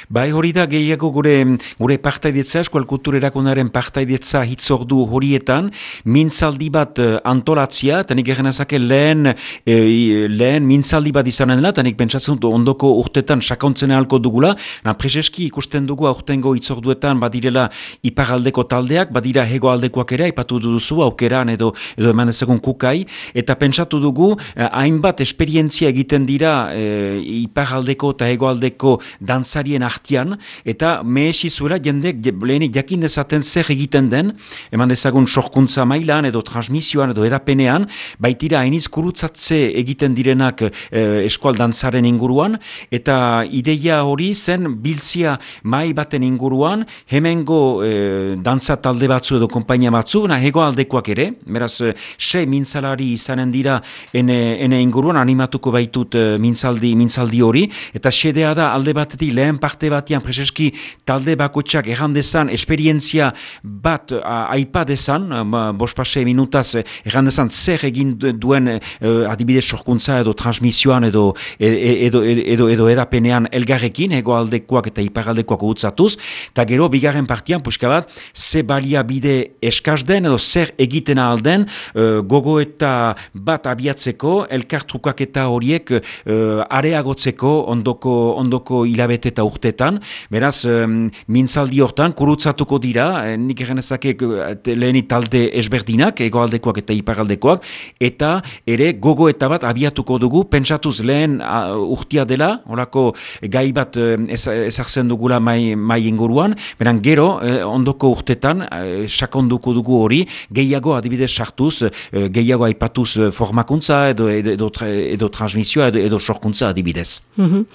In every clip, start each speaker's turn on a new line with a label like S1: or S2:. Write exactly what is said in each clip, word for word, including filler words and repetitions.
S1: Bai, hori da gehiago gure gure partaidetza, eskual kultur erakundearen partaidetza hitzordu horietan, mintzaldi bat eh, antolatzia, eta nik egenazake lehen, eh, lehen mintzaldi bat izanen dela, eta nik pentsatzen dut ondoko urtetan sakontzen ahalko dugula, na preseski ikusten dugu aurtengo hitzorduetan badirela iparaldeko taldeak, badira hegoaldekoak ere, aipatu duzu aukeran edo, edo eman ezagun kukai, eta pentsatu dugu, eh, hainbat esperientzia egiten dira eh, iparaldeko eta hegoaldeko dantzarien artian, eta mehesi zuela jendek lehenik jakin dezaten zer egiten den, eman dezagun sorkuntza mailan edo transmisioan edo edapenean, baitira hainiz kurutzatze egiten direnak eh, eskual dantzaren inguruan, eta ideia hori zen biltzia mai baten inguruan, hemengo eh, dantza talde batzu edo konpainia batzu, na hegoaldekoak ere, beraz, eh, sei mintzalari izanen dira ene, ene inguruan, animatuko baitut eh, mintzaldi, mintzaldi hori, eta xedea da alde batetik lehen parte batean preseski talde bakoitzak erran dezan esperientzia bat a, aipa dezan, bospase minutaz erran dezan zer egin duen e, adibidez sorkuntza edo transmisioan edo edo, edo, edo, edo edapenean elgarrekin, hegoaldekoak eta iparaldekoak utzatuz, eta gero bigarren partian, puska bat, ze baliabide eskaz den edo zer egiten alden e, gogo eta bat abiatzeko, elkartrukak eta horiek e, areagotzeko ondoko, ondoko hilabete eta urtetan, beraz, um, mintzaldi hortan, kurutzatuko dira, eh, nik egenezake lehenik talde esberdinak, egoaldekoak eta iparaldekoak, eta ere gogo eta bat abiatuko dugu, pentsatuz lehen uh, urtia dela, horako gai bat uh, ezartzen dugula mai, mai inguruan, beran gero, eh, ondoko urtetan, eh, sakonduko dugu hori, gehiago adibidez sartuz, eh, gehiago aipatuz eh, formakuntza, edo, edo, edo, edo transmisioa, edo, edo sorkuntza adibidez.
S2: Mm-hmm.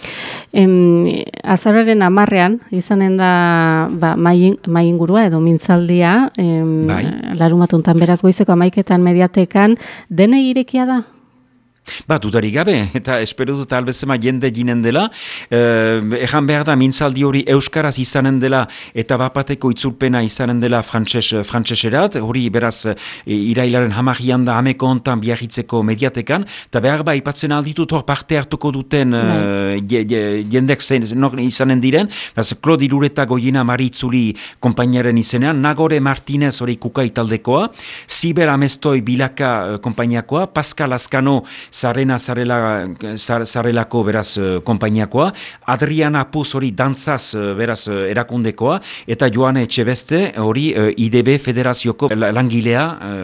S2: em, Azararen amarrean, izanen da ba, mai, mai ingurua edo mintzaldia, em, bai. Larumatuntan beraz goizeko amaiketan mediatekan, denei irekia da?
S1: Ba, dudarik gabe, eta espero dut albezema jende ginen dela, eh, ejan behar da mintzaldi hori euskaraz izanen dela eta bapateko itzulpena izanen dela frantses, frantseserat, hori beraz irailaren hamagian da hameko hontan biarritzeko mediatekan, eta behar ba ipatzen alditut hor parte hartuko duten uh, jendek zen, izanen diren, beraz Claude Irureta Goiena Maritzuli konpainiaren izenean, Nagore Martinez hori kukai taldekoa, Ziber Amestoi Bilaka uh, konpainiakoa, Pascal Azkano Zarena zarela, zar, zarelako beraz konpainiakoa, Adriana Puz hori dantzaz beraz erakundekoa, eta Joane Etxebeste hori I D B Federazioko langilea,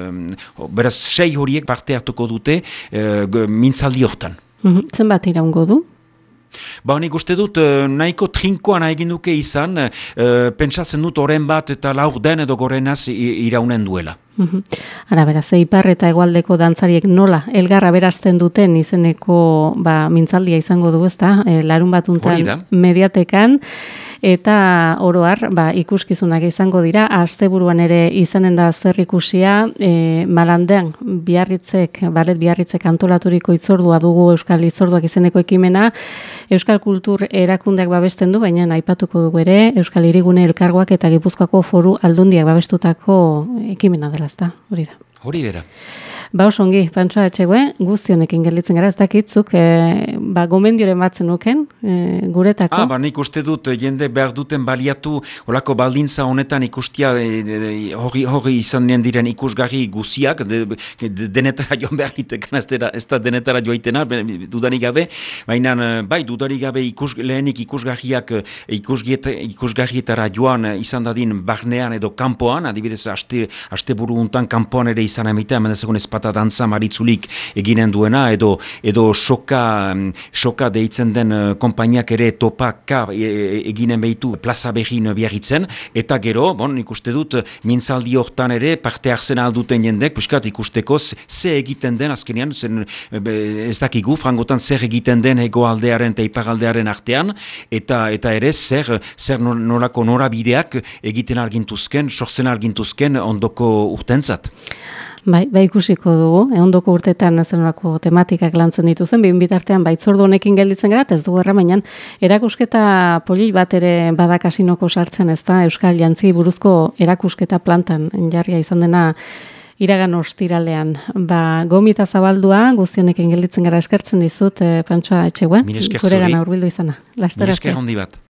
S1: beraz sei horiek parte hartuko dute mintzaldi hortan.
S2: Mm-hmm. Zenbat iraungo du?
S1: Ba, nik uste dut, nahiko trinkoan egin duke izan, e, pentsatzen dut oren bat eta laur den edo gorenaz iraunen duela.
S2: Uhum. Ara, beraz, ipar eta hegoaldeko dantzariek nola elgarra berazten duten izeneko ba, mintzaldia izango du, ezta? E, larun batuntan mediatekan, eta oroar ba, ikuskizunak izango dira, asteburuan ere izanen da zer ikusia, e, Malandean Biarritzek, Balet Biarritzek antolaturiko itzordua dugu Euskal Itzorduak izeneko ekimena, Euskal Kultur erakundeak babesten du, baina aipatuko dugu ere, Euskal Hirigune Elkargoak eta Gipuzkoako Foru Aldundiak babestutako ekimena dela, ezta? Hori da.
S1: Hori bera.
S2: Ba, osongi, Pantsoa Etxegoe, guztionekin gelditzen gara, ez dakitzuk, e, ba, gomendioren batzen nuken, e, guretako.
S1: Ah, ba, nik uste dut, jende behar duten baliatu, holako baldintza honetan ikustia, e, hori, hori izan nien diren ikusgarri guziak, de, de, denetara joan behar itekan, ez, ez da denetara joaitena, dudarik gabe, baina, bai, dudarik gabe ikus, lehenik ikusgarriak ikusgarrietara joan izan dadin barnean edo kanpoan, adibidez, aste, aste buru untan kanpoan ere izan emitea, hemen ezagun espata dantza maritzulik eginen duena, edo, edo soka, soka deitzen den konpainiak ere topaka eginen behitu plaza behin biarritzen, eta gero, bon, nik uste dut, mintzaldi hortan ere parte hartzen alduten jendek, puskat ikusteko ze egiten den, azkenean, zen, ez dakigu, frangotan zer egiten den hegoaldearen eta iparaldearen artean, eta eta ere zer, zer norako norabideak egiten argintuzken, sortzen argintuzken ondoko urtentzat.
S2: Bai, bai ikusiko dugu, ehondoko urtetan zenolako tematikak lantzen dituzen, behin bitartean baitzordu honekin gelditzen gara, ez dugu erramainan, erakusketa poli bat ere badakasinoko sartzen, ez da, Euskal Jantzi buruzko erakusketa plantan jarria izan dena iragan ostiralean. Ba, gomita zabaldua, guztionekin gelditzen gara eskertzen dizut, eh, Pantsoa Etxegoe,
S1: guregana
S2: hurbildu izana.
S1: Mil esker handi bat.